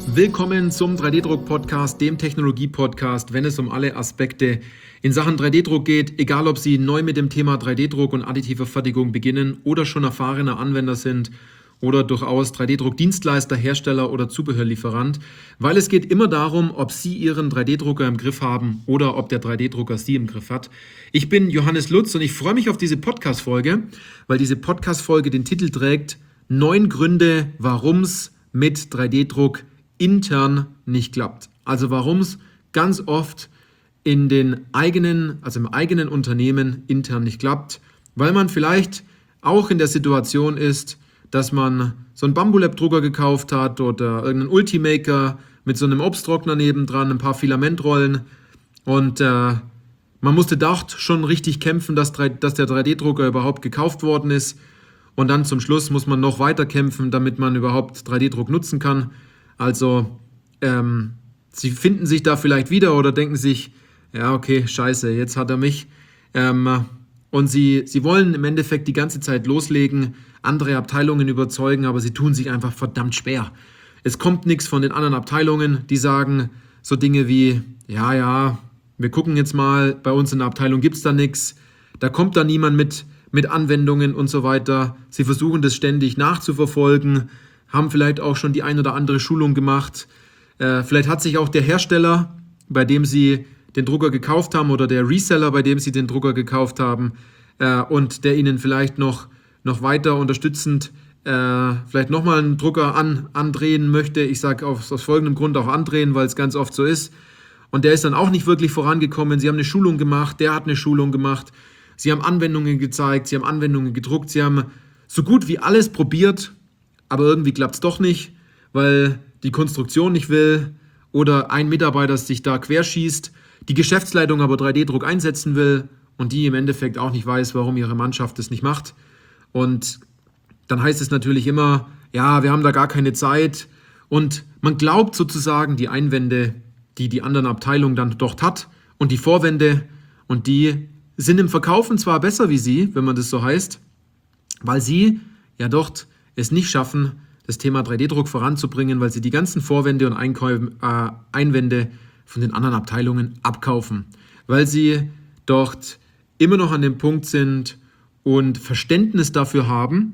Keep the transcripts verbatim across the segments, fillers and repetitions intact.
Willkommen zum drei D-Druck-Podcast, dem Technologie-Podcast, wenn es um alle Aspekte in Sachen drei D-Druck geht, egal ob Sie neu mit dem Thema drei D-Druck und additiver Fertigung beginnen oder schon erfahrener Anwender sind oder durchaus drei D-Druck-Dienstleister, Hersteller oder Zubehörlieferant, weil es geht immer darum, ob Sie Ihren drei D-Drucker im Griff haben oder ob der drei D-Drucker Sie im Griff hat. Ich bin Johannes Lutz und ich freue mich auf diese Podcast-Folge, weil diese Podcast-Folge den Titel trägt Neun Gründe, warum es mit drei D-Druck intern nicht klappt. Also warum es ganz oft in den eigenen, also im eigenen Unternehmen intern nicht klappt, weil man vielleicht auch in der Situation ist, dass man so einen Bambulab-Drucker gekauft hat oder irgendeinen Ultimaker mit so einem Obsttrockner nebendran, ein paar Filamentrollen und äh, man musste dort schon richtig kämpfen, dass, dass der drei D-Drucker überhaupt gekauft worden ist und dann zum Schluss muss man noch weiter kämpfen, damit man überhaupt drei D-Druck nutzen kann. Also ähm, Sie finden sich da vielleicht wieder oder denken sich, ja okay, scheiße, jetzt hat er mich. Ähm, und Sie, Sie wollen im Endeffekt die ganze Zeit loslegen, andere Abteilungen überzeugen, aber Sie tun sich einfach verdammt schwer. Es kommt nichts von den anderen Abteilungen, die sagen so Dinge wie, ja, ja, wir gucken jetzt mal, bei uns in der Abteilung gibt es da nichts, da kommt da niemand mit, mit Anwendungen und so weiter. Sie versuchen das ständig nachzuverfolgen, haben vielleicht auch schon die ein oder andere Schulung gemacht. Äh, vielleicht hat sich auch der Hersteller, bei dem Sie den Drucker gekauft haben oder der Reseller, bei dem Sie den Drucker gekauft haben äh, und der Ihnen vielleicht noch, noch weiter unterstützend äh, vielleicht nochmal einen Drucker an, andrehen möchte. Ich sage aus, aus folgendem Grund auch andrehen, weil es ganz oft so ist. Und der ist dann auch nicht wirklich vorangekommen. Sie haben eine Schulung gemacht, der hat eine Schulung gemacht. Sie haben Anwendungen gezeigt, Sie haben Anwendungen gedruckt, Sie haben so gut wie alles probiert, aber irgendwie klappt es doch nicht, weil die Konstruktion nicht will oder ein Mitarbeiter sich da querschießt, die Geschäftsleitung aber drei D-Druck einsetzen will und die im Endeffekt auch nicht weiß, warum ihre Mannschaft das nicht macht. Und dann heißt es natürlich immer, ja, wir haben da gar keine Zeit. Und man glaubt sozusagen die Einwände, die die anderen Abteilungen dann dort hat und die Vorwände und die sind im Verkaufen zwar besser wie Sie, wenn man das so heißt, weil Sie ja dort es nicht schaffen, das Thema drei D-Druck voranzubringen, weil Sie die ganzen Vorwände und Einkäufe, äh, Einwände von den anderen Abteilungen abkaufen, weil Sie dort immer noch an dem Punkt sind und Verständnis dafür haben,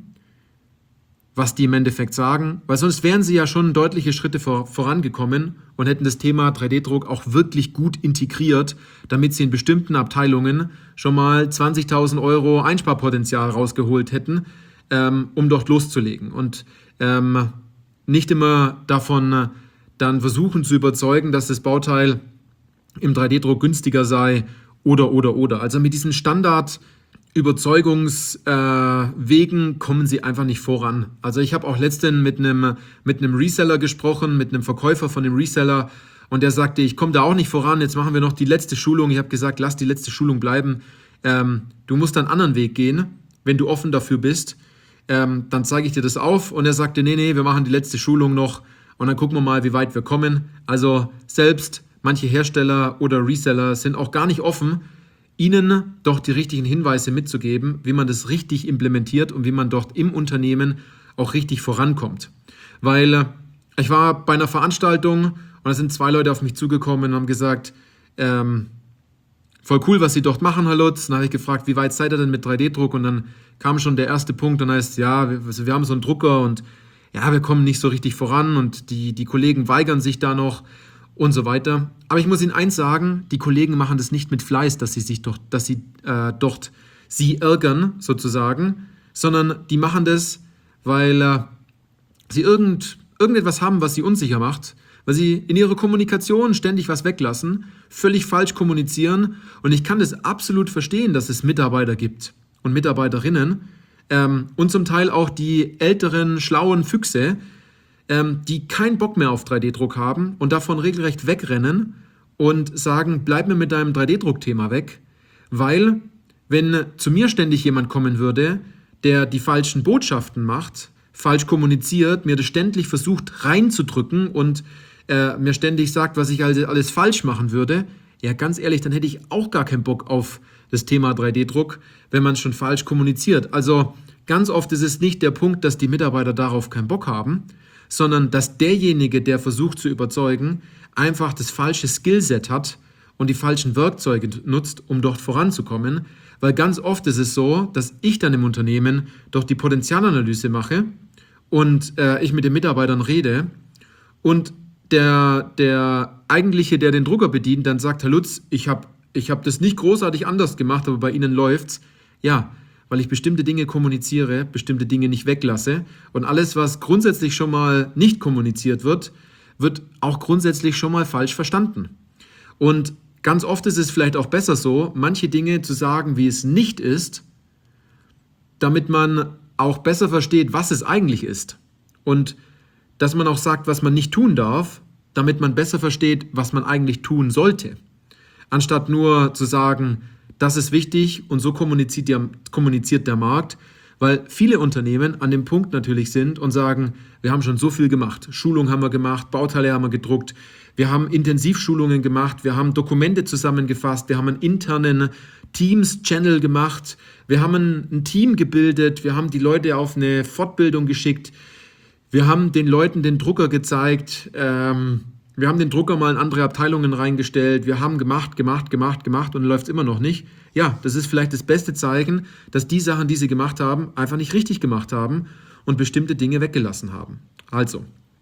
was die im Endeffekt sagen, weil sonst wären Sie ja schon deutliche Schritte vor, vorangekommen und hätten das Thema drei D-Druck auch wirklich gut integriert, damit Sie in bestimmten Abteilungen schon mal zwanzigtausend Euro Einsparpotenzial rausgeholt hätten, ähm, um dort loszulegen und ähm, nicht immer davon äh, dann versuchen zu überzeugen, dass das Bauteil im drei D-Druck günstiger sei oder, oder, oder. Also mit diesen Standard-Überzeugungswegen äh, kommen Sie einfach nicht voran. Also ich habe auch letztens mit einem mit einem Reseller gesprochen, mit einem Verkäufer von dem Reseller und der sagte, ich komme da auch nicht voran, jetzt machen wir noch die letzte Schulung. Ich habe gesagt, lass die letzte Schulung bleiben. Ähm, du musst einen anderen Weg gehen, wenn du offen dafür bist. Ähm, dann zeige ich dir das auf. Und er sagte, nee, nee, wir machen die letzte Schulung noch und dann gucken wir mal, wie weit wir kommen. Also selbst manche Hersteller oder Reseller sind auch gar nicht offen, Ihnen doch die richtigen Hinweise mitzugeben, wie man das richtig implementiert und wie man dort im Unternehmen auch richtig vorankommt. Weil äh, ich war bei einer Veranstaltung und da sind zwei Leute auf mich zugekommen und haben gesagt, ähm, voll cool, was Sie dort machen, Herr Lutz. Dann habe ich gefragt, wie weit seid ihr denn mit drei D-Druck? Und dann kam schon der erste Punkt, dann heißt es, ja, wir, wir haben so einen Drucker und ja, wir kommen nicht so richtig voran und die, die Kollegen weigern sich da noch und so weiter. Aber ich muss Ihnen eins sagen, die Kollegen machen das nicht mit Fleiß, dass sie sich doch, dass sie äh, dort sie ärgern, sozusagen, sondern die machen das, weil äh, sie irgend, irgendetwas haben, was sie unsicher macht, weil sie in ihrer Kommunikation ständig was weglassen, völlig falsch kommunizieren und ich kann das absolut verstehen, dass es Mitarbeiter gibt und Mitarbeiterinnen ähm, und zum Teil auch die älteren, schlauen Füchse, ähm, die keinen Bock mehr auf drei D-Druck haben und davon regelrecht wegrennen und sagen, bleib mir mit deinem drei D-Druck-Thema weg, weil wenn zu mir ständig jemand kommen würde, der die falschen Botschaften macht, falsch kommuniziert, mir das ständig versucht reinzudrücken und äh, mir ständig sagt, was ich alles, alles falsch machen würde, ja ganz ehrlich, dann hätte ich auch gar keinen Bock auf das Thema drei D-Druck, wenn man es schon falsch kommuniziert. Also ganz oft ist es nicht der Punkt, dass die Mitarbeiter darauf keinen Bock haben, sondern dass derjenige, der versucht zu überzeugen, einfach das falsche Skillset hat und die falschen Werkzeuge nutzt, um dort voranzukommen. Weil ganz oft ist es so, dass ich dann im Unternehmen doch die Potenzialanalyse mache und äh, ich mit den Mitarbeitern rede und der, der eigentliche, der den Drucker bedient, dann sagt, Herr Lutz, ich habe ich hab das nicht großartig anders gemacht, aber bei Ihnen läuft's. Ja, weil ich bestimmte Dinge kommuniziere, bestimmte Dinge nicht weglasse und alles, was grundsätzlich schon mal nicht kommuniziert wird, wird auch grundsätzlich schon mal falsch verstanden. Und ganz oft ist es vielleicht auch besser so, manche Dinge zu sagen, wie es nicht ist, damit man auch besser versteht, was es eigentlich ist. Und dass man auch sagt, was man nicht tun darf, damit man besser versteht, was man eigentlich tun sollte. Anstatt nur zu sagen, das ist wichtig und so kommuniziert der, kommuniziert der Markt, weil viele Unternehmen an dem Punkt natürlich sind und sagen, wir haben schon so viel gemacht. Schulung haben wir gemacht, Bauteile haben wir gedruckt, wir haben Intensivschulungen gemacht, wir haben Dokumente zusammengefasst, wir haben einen internen Teams-Channel gemacht, wir haben ein, ein Team gebildet, wir haben die Leute auf eine Fortbildung geschickt, wir haben den Leuten den Drucker gezeigt, ähm, wir haben den Drucker mal in andere Abteilungen reingestellt, wir haben gemacht, gemacht, gemacht, gemacht und läuft immer noch nicht. Ja, das ist vielleicht das beste Zeichen, dass die Sachen, die sie gemacht haben, einfach nicht richtig gemacht haben und bestimmte Dinge weggelassen haben. Also,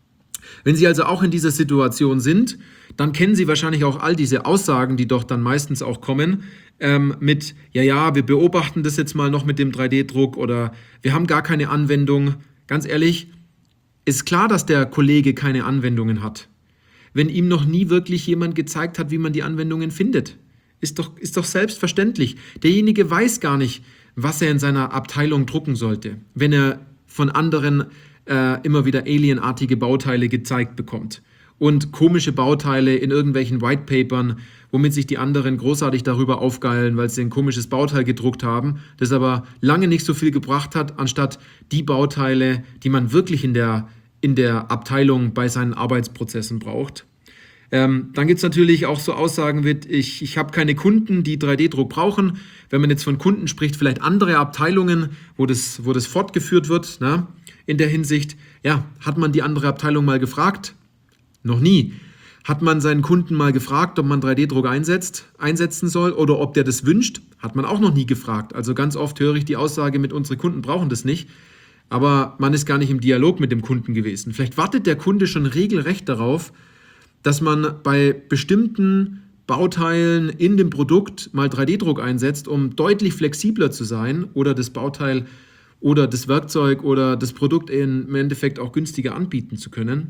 wenn Sie also auch in dieser Situation sind, dann kennen Sie wahrscheinlich auch all diese Aussagen, die doch dann meistens auch kommen, ähm, mit, ja, ja, wir beobachten das jetzt mal noch mit dem drei D Druck oder wir haben gar keine Anwendung. Ganz ehrlich, ist klar, dass der Kollege keine Anwendungen hat, wenn ihm noch nie wirklich jemand gezeigt hat, wie man die Anwendungen findet. Ist doch, ist doch selbstverständlich. Derjenige weiß gar nicht, was er in seiner Abteilung drucken sollte, wenn er von anderen äh, immer wieder alienartige Bauteile gezeigt bekommt und komische Bauteile in irgendwelchen Whitepapern, womit sich die anderen großartig darüber aufgeilen, weil sie ein komisches Bauteil gedruckt haben, das aber lange nicht so viel gebracht hat, anstatt die Bauteile, die man wirklich in der, in der Abteilung bei seinen Arbeitsprozessen braucht. Ähm, dann gibt es natürlich auch so Aussagen wie, ich, ich habe keine Kunden, die drei D Druck brauchen. Wenn man jetzt von Kunden spricht, vielleicht andere Abteilungen, wo das, wo das fortgeführt wird, ne? In der Hinsicht, ja, hat man die andere Abteilung mal gefragt? Noch nie. Hat man seinen Kunden mal gefragt, ob man drei D Druck einsetzt, einsetzen soll oder ob der das wünscht? Hat man auch noch nie gefragt. Also ganz oft höre ich die Aussage mit, unsere Kunden brauchen das nicht. Aber man ist gar nicht im Dialog mit dem Kunden gewesen. Vielleicht wartet der Kunde schon regelrecht darauf, dass man bei bestimmten Bauteilen in dem Produkt mal drei D Druck einsetzt, um deutlich flexibler zu sein oder das Bauteil oder das Werkzeug oder das Produkt im Endeffekt auch günstiger anbieten zu können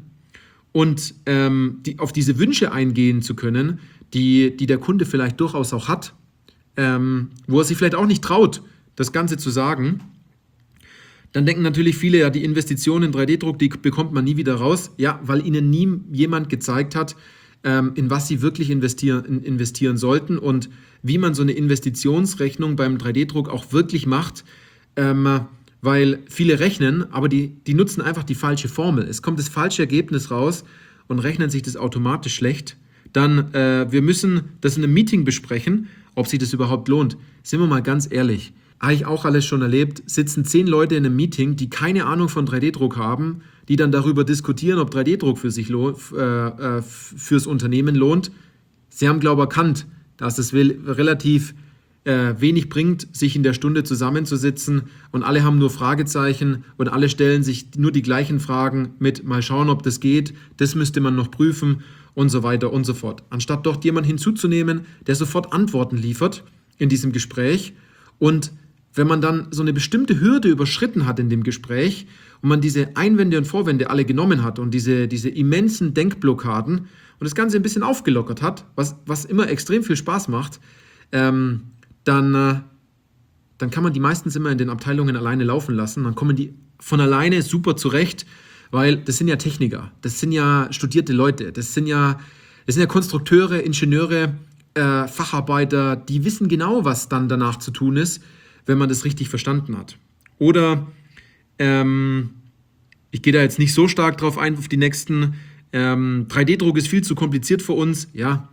und ähm, die, auf diese Wünsche eingehen zu können, die, die der Kunde vielleicht durchaus auch hat, ähm, wo er sich vielleicht auch nicht traut, das Ganze zu sagen. Dann denken natürlich viele, ja, die Investition in drei D Druck, die bekommt man nie wieder raus. Ja, weil ihnen nie jemand gezeigt hat, ähm, in was sie wirklich investieren, in, investieren sollten und wie man so eine Investitionsrechnung beim drei D Druck auch wirklich macht. Ähm, weil viele rechnen, aber die, die nutzen einfach die falsche Formel. Es kommt das falsche Ergebnis raus und rechnen sich das automatisch schlecht. Dann, äh, wir müssen das in einem Meeting besprechen, ob sich das überhaupt lohnt. Sind wir mal ganz ehrlich. Habe ich auch alles schon erlebt, sitzen zehn Leute in einem Meeting, die keine Ahnung von drei D Druck haben, die dann darüber diskutieren, ob drei D Druck für sich lohnt, äh, fürs Unternehmen lohnt. Sie haben, glaube ich, erkannt, dass es relativ äh, wenig bringt, sich in der Stunde zusammenzusitzen und alle haben nur Fragezeichen und alle stellen sich nur die gleichen Fragen mit mal schauen, ob das geht, das müsste man noch prüfen und so weiter und so fort. Anstatt dort jemanden hinzuzunehmen, der sofort Antworten liefert in diesem Gespräch und wenn man dann so eine bestimmte Hürde überschritten hat in dem Gespräch und man diese Einwände und Vorwände alle genommen hat und diese, diese immensen Denkblockaden und das Ganze ein bisschen aufgelockert hat, was, was immer extrem viel Spaß macht, ähm, dann, äh, dann kann man die meistens immer in den Abteilungen alleine laufen lassen. Dann kommen die von alleine super zurecht, weil das sind ja Techniker, das sind ja studierte Leute, das sind ja, das sind ja Konstrukteure, Ingenieure, äh, Facharbeiter, die wissen genau, was dann danach zu tun ist, wenn man das richtig verstanden hat. Oder ähm, ich gehe da jetzt nicht so stark drauf ein, auf die nächsten, ähm, drei D Druck ist viel zu kompliziert für uns. Ja,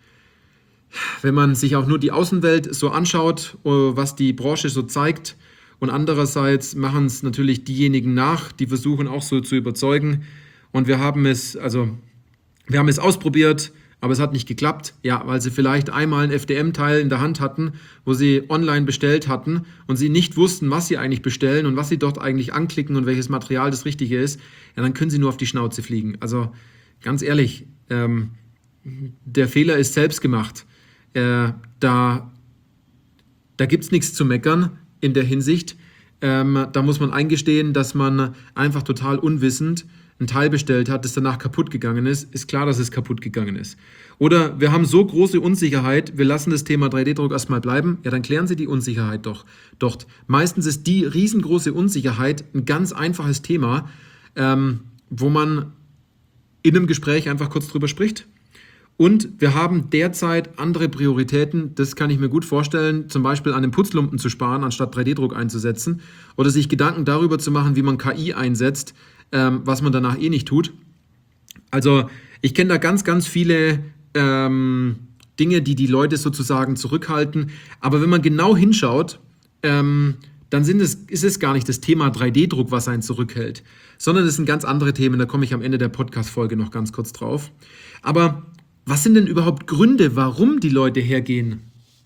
wenn man sich auch nur die Außenwelt so anschaut, was die Branche so zeigt und andererseits machen es natürlich diejenigen nach, die versuchen auch so zu überzeugen und wir haben es, also wir haben es ausprobiert, aber es hat nicht geklappt, ja, weil sie vielleicht einmal ein F D M-Teil in der Hand hatten, wo sie online bestellt hatten und sie nicht wussten, was sie eigentlich bestellen und was sie dort eigentlich anklicken und welches Material das Richtige ist, ja, dann können sie nur auf die Schnauze fliegen. Also ganz ehrlich, ähm, der Fehler ist selbst gemacht. Äh, da da gibt es nichts zu meckern in der Hinsicht. Ähm, da muss man eingestehen, dass man einfach total unwissend ein Teil bestellt hat, das danach kaputt gegangen ist. Ist klar, dass es kaputt gegangen ist. Oder wir haben so große Unsicherheit, wir lassen das Thema drei D Druck erstmal bleiben. Ja, dann klären Sie die Unsicherheit doch dort. Meistens ist die riesengroße Unsicherheit ein ganz einfaches Thema, ähm, wo man in einem Gespräch einfach kurz drüber spricht. Und wir haben derzeit andere Prioritäten, das kann ich mir gut vorstellen, zum Beispiel an den Putzlumpen zu sparen, anstatt drei D Druck einzusetzen oder sich Gedanken darüber zu machen, wie man K I einsetzt, ähm, was man danach eh nicht tut. Also ich kenne da ganz, ganz viele ähm, Dinge, die die Leute sozusagen zurückhalten, aber wenn man genau hinschaut, ähm, dann sind es, ist es gar nicht das Thema drei D Druck, was einen zurückhält, sondern es sind ganz andere Themen, da komme ich am Ende der Podcast-Folge noch ganz kurz drauf. Aber was sind denn überhaupt Gründe, warum die Leute hergehen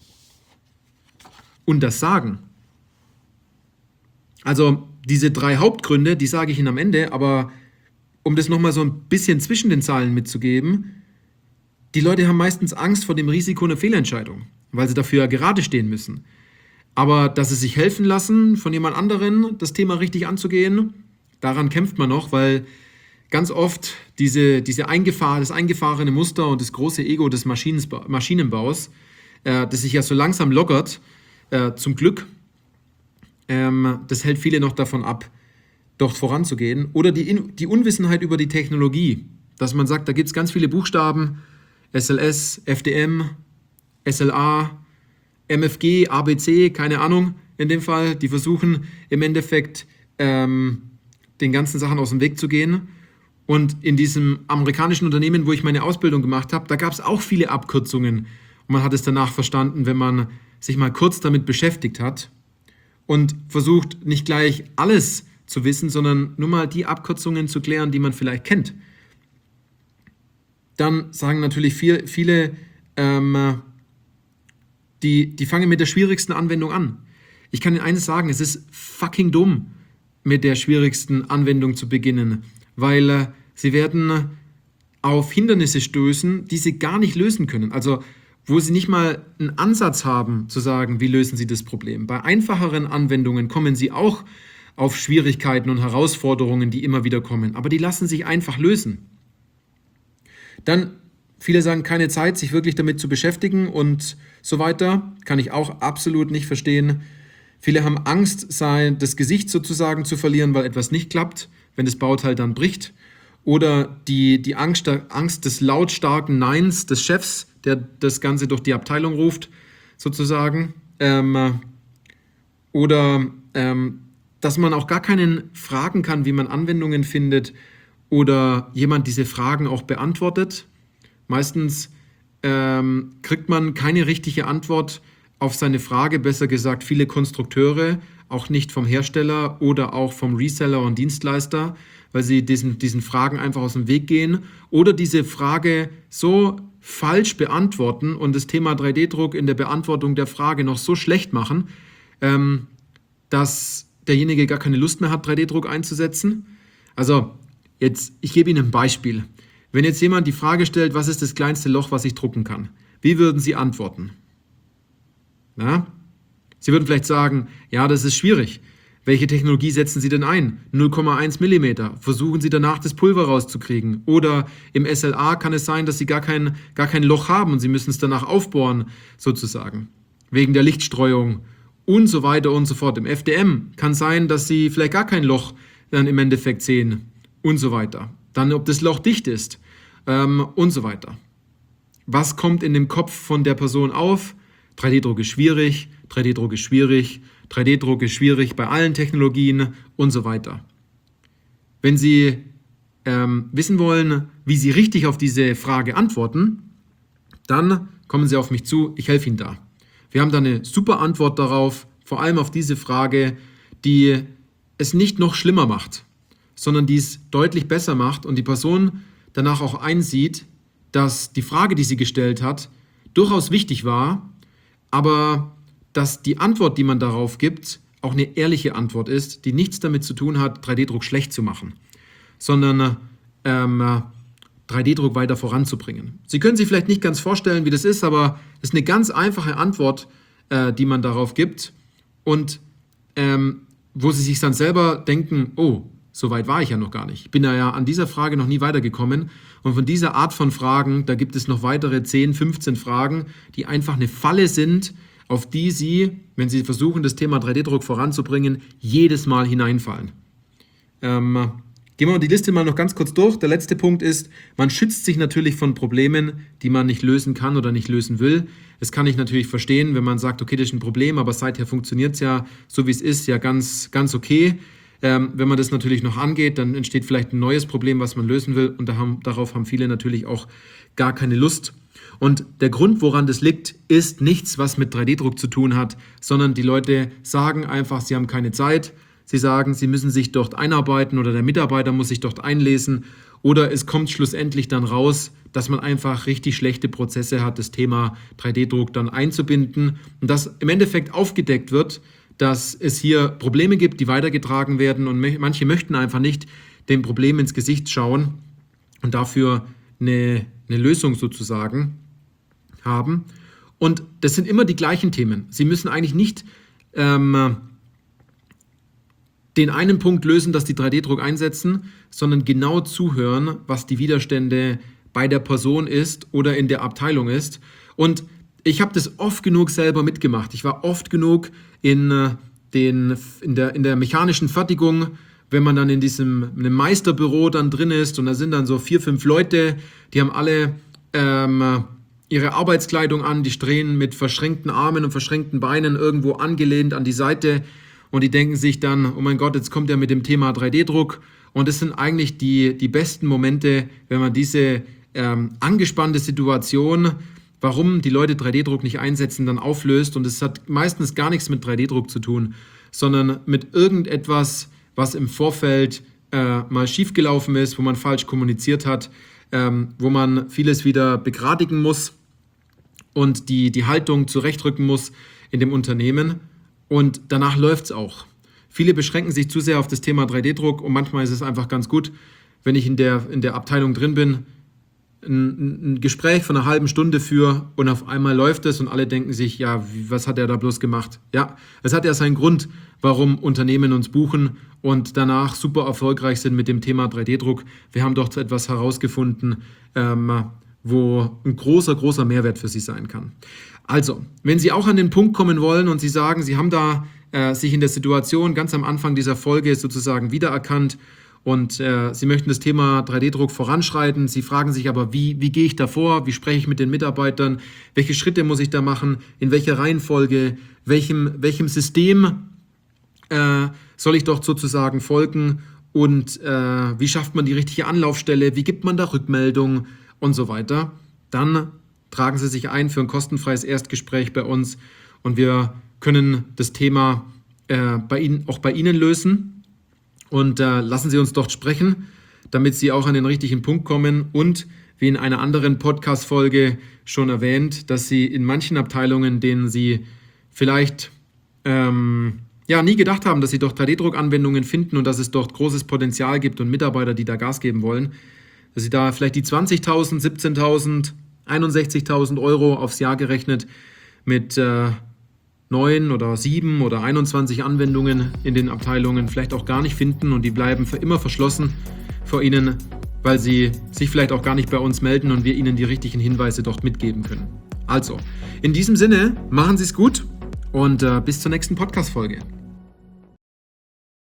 und das sagen? Also diese drei Hauptgründe, die sage ich Ihnen am Ende, aber um das nochmal so ein bisschen zwischen den Zahlen mitzugeben, die Leute haben meistens Angst vor dem Risiko einer Fehlentscheidung, weil sie dafür ja gerade stehen müssen. Aber dass sie sich helfen lassen, von jemand anderen das Thema richtig anzugehen, daran kämpft man noch, weil ganz oft diese, diese eingefahr, das eingefahrene Muster und das große Ego des Maschinenba- Maschinenbaus, äh, das sich ja so langsam lockert, äh, zum Glück, ähm, das hält viele noch davon ab, dort voranzugehen. Oder die, In- die Unwissenheit über die Technologie, dass man sagt, da gibt es ganz viele Buchstaben, S L S, F D M, S L A, M F G, A B C, keine Ahnung in dem Fall, die versuchen im Endeffekt ähm, den ganzen Sachen aus dem Weg zu gehen. Und in diesem amerikanischen Unternehmen, wo ich meine Ausbildung gemacht habe, da gab es auch viele Abkürzungen. Und man hat es danach verstanden, wenn man sich mal kurz damit beschäftigt hat und versucht, nicht gleich alles zu wissen, sondern nur mal die Abkürzungen zu klären, die man vielleicht kennt. Dann sagen natürlich viel, viele, ähm, die, die fangen mit der schwierigsten Anwendung an. Ich kann Ihnen eines sagen, es ist fucking dumm, mit der schwierigsten Anwendung zu beginnen, weil äh, sie werden auf Hindernisse stößen, die sie gar nicht lösen können. Also wo sie nicht mal einen Ansatz haben, zu sagen, wie lösen sie das Problem. Bei einfacheren Anwendungen kommen sie auch auf Schwierigkeiten und Herausforderungen, die immer wieder kommen, aber die lassen sich einfach lösen. Dann, viele sagen, keine Zeit, sich wirklich damit zu beschäftigen und so weiter, kann ich auch absolut nicht verstehen. Viele haben Angst, sein, das Gesicht sozusagen zu verlieren, weil etwas nicht klappt, wenn das Bauteil dann bricht. Oder die, die Angst, Angst des lautstarken Neins des Chefs, der das Ganze durch die Abteilung ruft, sozusagen. Ähm, oder ähm, dass man auch gar keinen fragen kann, wie man Anwendungen findet oder jemand diese Fragen auch beantwortet. Meistens ähm, kriegt man keine richtige Antwort auf seine Frage, besser gesagt viele Konstrukteure, auch nicht vom Hersteller oder auch vom Reseller und Dienstleister, weil sie diesen, diesen Fragen einfach aus dem Weg gehen oder diese Frage so falsch beantworten und das Thema drei D Druck in der Beantwortung der Frage noch so schlecht machen, ähm, dass derjenige gar keine Lust mehr hat, drei D Druck einzusetzen. Also jetzt, ich gebe Ihnen ein Beispiel. Wenn jetzt jemand die Frage stellt, was ist das kleinste Loch, was ich drucken kann? Wie würden Sie antworten? Na? Sie würden vielleicht sagen, ja, das ist schwierig. Welche Technologie setzen Sie denn ein? null Komma eins Millimeter. Versuchen Sie danach das Pulver rauszukriegen. Oder im S L A kann es sein, dass Sie gar kein, gar kein Loch haben und Sie müssen es danach aufbohren, sozusagen. Wegen der Lichtstreuung und so weiter und so fort. Im F D M kann sein, dass Sie vielleicht gar kein Loch dann im Endeffekt sehen und so weiter. Dann, ob das Loch dicht ist ähm, und so weiter. Was kommt in dem Kopf von der Person auf? drei D Druck ist schwierig, drei D Druck ist schwierig, drei D Druck ist schwierig bei allen Technologien und so weiter. Wenn Sie ähm, wissen wollen, wie Sie richtig auf diese Frage antworten, dann kommen Sie auf mich zu, ich helfe Ihnen da. Wir haben da eine super Antwort darauf, vor allem auf diese Frage, die es nicht noch schlimmer macht, sondern die es deutlich besser macht und die Person danach auch einsieht, dass die Frage, die sie gestellt hat, durchaus wichtig war, aber dass die Antwort, die man darauf gibt, auch eine ehrliche Antwort ist, die nichts damit zu tun hat, drei D Druck schlecht zu machen, sondern ähm, drei D Druck weiter voranzubringen. Sie können sich vielleicht nicht ganz vorstellen, wie das ist, aber es ist eine ganz einfache Antwort, äh, die man darauf gibt und ähm, wo Sie sich dann selber denken, oh, so weit war ich ja noch gar nicht. Ich bin ja an dieser Frage noch nie weitergekommen. Und von dieser Art von Fragen, da gibt es noch weitere zehn, fünfzehn Fragen, die einfach eine Falle sind, auf die Sie, wenn Sie versuchen, das Thema drei D Druck voranzubringen, jedes Mal hineinfallen. Ähm, gehen wir die Liste mal noch ganz kurz durch. Der letzte Punkt ist, man schützt sich natürlich von Problemen, die man nicht lösen kann oder nicht lösen will. Das kann ich natürlich verstehen, wenn man sagt, okay, das ist ein Problem, aber seither funktioniert es ja, so wie es ist, ja ganz, ganz okay. Ähm, wenn man das natürlich noch angeht, dann entsteht vielleicht ein neues Problem, was man lösen will und da haben, darauf haben viele natürlich auch gar keine Lust. Und der Grund, woran das liegt, ist nichts, was mit drei D Druck zu tun hat, sondern die Leute sagen einfach, sie haben keine Zeit. Sie sagen, sie müssen sich dort einarbeiten oder der Mitarbeiter muss sich dort einlesen oder es kommt schlussendlich dann raus, dass man einfach richtig schlechte Prozesse hat, das Thema drei D Druck dann einzubinden und dass im Endeffekt aufgedeckt wird, dass es hier Probleme gibt, die weitergetragen werden und manche möchten einfach nicht dem Problem ins Gesicht schauen und dafür eine, eine Lösung sozusagen haben. Und das sind immer die gleichen Themen. Sie müssen eigentlich nicht ähm, den einen Punkt lösen, dass die drei D Druck einsetzen, sondern genau zuhören, was die Widerstände bei der Person ist oder in der Abteilung ist. Und ich habe das oft genug selber mitgemacht. Ich war oft genug in, den, in, der, in der mechanischen Fertigung, wenn man dann in diesem in einem Meisterbüro dann drin ist und da sind dann so vier, fünf Leute, die haben alle ähm, ihre Arbeitskleidung an, die stehen mit verschränkten Armen und verschränkten Beinen irgendwo angelehnt an die Seite und die denken sich dann, oh mein Gott, jetzt kommt er mit dem Thema drei D Druck und das sind eigentlich die, die besten Momente, wenn man diese ähm, angespannte Situation, warum die Leute drei D Druck nicht einsetzen, dann auflöst. Und es hat meistens gar nichts mit drei D Druck zu tun, sondern mit irgendetwas, was im Vorfeld äh, mal schiefgelaufen ist, wo man falsch kommuniziert hat, ähm, wo man vieles wieder begradigen muss und die, die Haltung zurechtrücken muss in dem Unternehmen. Und danach läuft es auch. Viele beschränken sich zu sehr auf das Thema drei D Druck und manchmal ist es einfach ganz gut, wenn ich in der, in der Abteilung drin bin, ein, ein Gespräch von einer halben Stunde führe und auf einmal läuft es und alle denken sich, ja, was hat er da bloß gemacht? Ja, es hat ja seinen Grund, warum Unternehmen uns buchen und danach super erfolgreich sind mit dem Thema drei D Druck. Wir haben dort etwas herausgefunden, ähm, wo ein großer, großer Mehrwert für Sie sein kann. Also, wenn Sie auch an den Punkt kommen wollen und Sie sagen, Sie haben da äh, sich in der Situation ganz am Anfang dieser Folge sozusagen wiedererkannt und äh, Sie möchten das Thema drei D Druck voranschreiten, Sie fragen sich aber, wie, wie gehe ich da vor, wie spreche ich mit den Mitarbeitern, welche Schritte muss ich da machen, in welcher Reihenfolge, welchem, welchem System äh, soll ich dort sozusagen folgen und äh, wie schafft man die richtige Anlaufstelle, wie gibt man da Rückmeldung und so weiter, dann tragen Sie sich ein für ein kostenfreies Erstgespräch bei uns und wir können das Thema äh, bei Ihnen, auch bei Ihnen lösen und äh, lassen Sie uns dort sprechen, damit Sie auch an den richtigen Punkt kommen und wie in einer anderen Podcast-Folge schon erwähnt, dass Sie in manchen Abteilungen, denen Sie vielleicht ähm, ja, nie gedacht haben, dass Sie dort drei D Druck-Anwendungen finden und dass es dort großes Potenzial gibt und Mitarbeiter, die da Gas geben wollen, dass Sie da vielleicht die zwanzigtausend, siebzehntausend, einundsechzigtausend Euro aufs Jahr gerechnet mit äh, neun oder sieben oder einundzwanzig Anwendungen in den Abteilungen vielleicht auch gar nicht finden und die bleiben für immer verschlossen vor Ihnen, weil Sie sich vielleicht auch gar nicht bei uns melden und wir Ihnen die richtigen Hinweise dort mitgeben können. Also, in diesem Sinne, machen Sie es gut und äh, bis zur nächsten Podcast-Folge.